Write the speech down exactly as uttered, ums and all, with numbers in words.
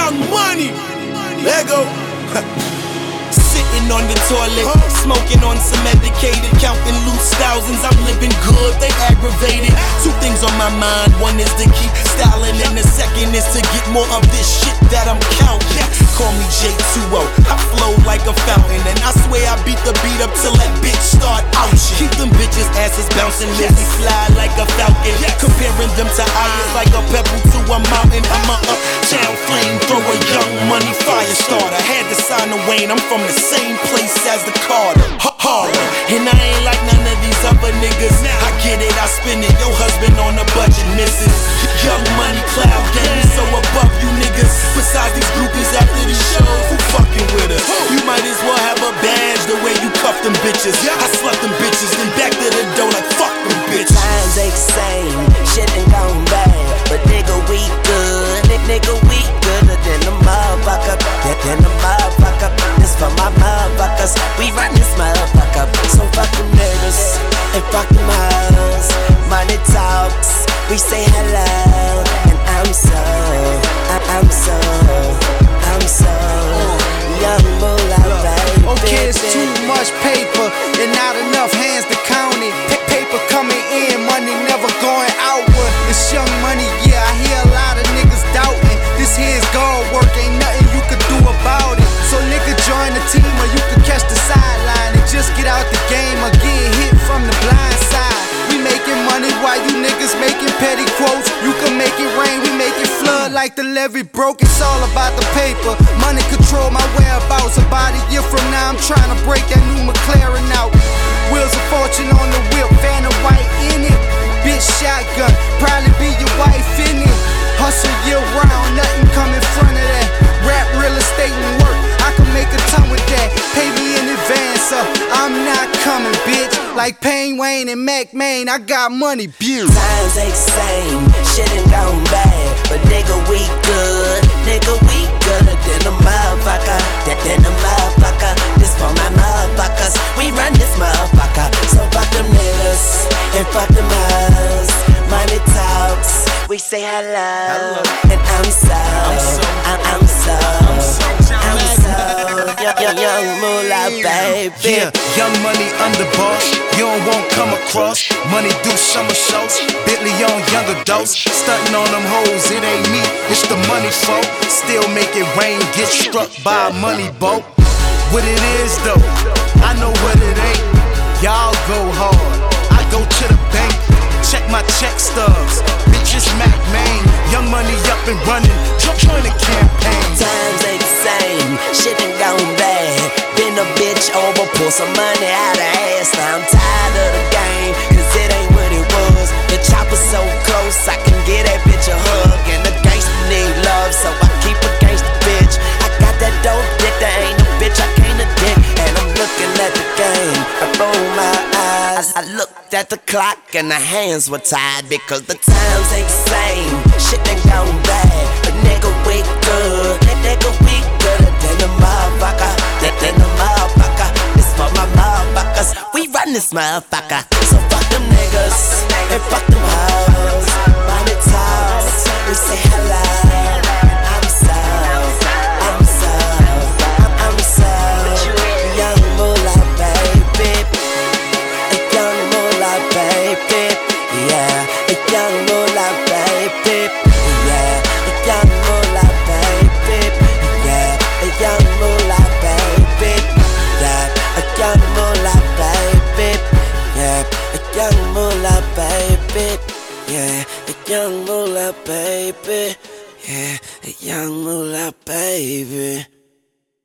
Young Money. Lego. Sitting on the toilet, smoking on some medicated, counting loose thousands. I'm living good, they aggravated. Two things on my mind, one is to keep styling, and the second is to get more of this shit that I'm counting. Call me J two O, I flow like a fountain, and I swear I beat the beat up till that bitch start ouching. Keep them bitches asses bouncing, let me fly like a falcon, comparing them to iron like a pebble to a mountain. I'm a uptown flamethrower, Young Money fire starter. Had to sign the Wayne, I'm from the same place as the Carter. Harder, and I ain't like none of these other niggas. I get it, I spend it. Your husband on a budget, missus Young Money cloud game, so above you niggas. Besides these groupies after these shows, who fucking with us? You might as well have a badge the way you cuff them bitches. I slept them bitches, then back to the door like fuck them bitches. Times ain't the same, shit ain't gone bad, but nigga we good. N nigga we gooder than the motherfucker, than the motherfucker. This for my motherfuckers, we run this motherfucker. So fuck them niggas and fuck them hoes. Money talks, we say hello, and I'm so, I I'm so, I'm so young moolah, baby. Okay, it's too much paper and not enough hands to count it. Pa paper coming in, money never going outward. It's Young Money, yeah, I hear a lot of niggas doubting. This here's God work, ain't nothing you could do about it. So nigga join the team or you can catch the sideline and just get out the game or get hit from the blind side. We making money while you niggas making petty quotes. You can make it rain, we make it flood like the levee broke. It's all about the paper. Money control my whereabouts. About a year from now I'm trying to break that new McLaren out. Wheels of fortune on the whip, Vanna White in it. Bitch shotgun, probably be your wife in it. Hustle year round, nothing come in front of that. Rap, real estate and work, I can make a ton with that. Pay me in advance, so I'm not coming, bitch. Like Payne Wayne and Mac Main, I got money, beauty. Times ain't the same, shit ain't gone bad, but nigga we good. Nigga we gooder than the motherfucker, than the motherfucker. This for my motherfuckers, we run this motherfucker. So fuck them niggas and fuck them hoes. Money talks, we say hello, hello. And I'm so, I'm so, I'm, I'm so, I'm so, I'm so young, young, young moolah, baby. Yeah, Young Money underboss, you don't want come across. Money do summer shows, Bentley on young adults. Stunting on them hoes, it ain't me, it's the money folk. Still make it rain, get struck by a money boat. What it is though, I know what it ain't. Y'all go hard, I go to the bank. Check my check stubs, bitches Mac Main. Young Money up and running, join the campaign. Times ain't the same, shit ain't gone bad. Been a bitch over, pull some money out of ass. Now I'm tired of the game, cause it ain't what it was. The chopper's so close, I can get that bitch a hug. And the gangsta need love, so I keep a gangsta bitch. I got that dope dick, there ain't no bitch I can't addict. And I'm looking at the game, I roll my eyes. I looked at the clock and the hands were tied, because the times ain't the same, shit ain't gone bad, but nigga we good. Nigga we gooder than the motherfucker, than the motherfucker. This for my motherfuckers, we run this motherfucker. So fuck them niggas and fuck them hoes. Money talks, we say hello. I'm so, I'm so, I'm, I'm so young moolah, baby. A young moolah, baby. Yeah, a young moolah, baby. Yeah, a young moolah, baby. Yeah, a young moolah, baby. Yeah, a young moolah, baby. Yeah, a young moolah, baby. Yeah, a young moolah, baby. Yeah, a young moolah, baby.